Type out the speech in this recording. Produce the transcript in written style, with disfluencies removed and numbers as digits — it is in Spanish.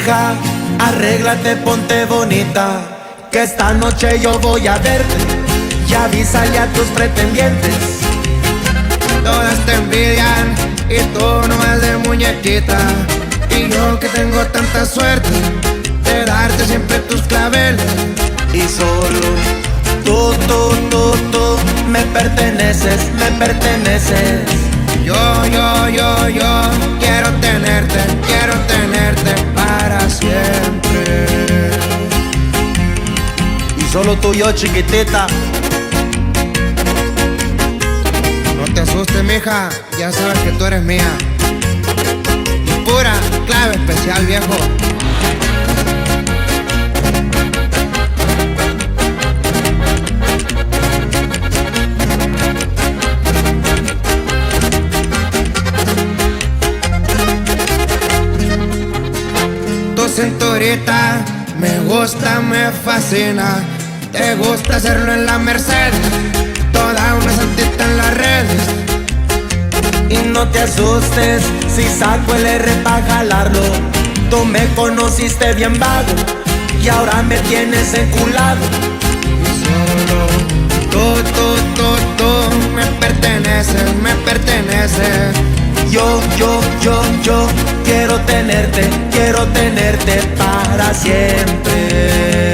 Mija, arréglate, ponte bonita, que esta noche yo voy a verte. Y avísale a tus pretendientes. Todas te envidian y tú no vas de muñequita. Y yo que tengo tanta suerte de darte siempre tus claveles. Y solo tú me perteneces, me perteneces. Yo quiero tenerte para siempre. Y solo tú y yo, chiquitita. No te asustes, mija, ya sabes que tú eres mía. Pura clave especial, viejo. Tu cinturita me gusta, me fascina. Te gusta hacerlo en la Mercedes, toda una santita en las redes. Y no te asustes si saco el R pa' jalarlo. Tú me conociste bien vago y ahora me tienes enculado. Solo tú me perteneces, me perteneces. Yo quiero tenerte para siempre.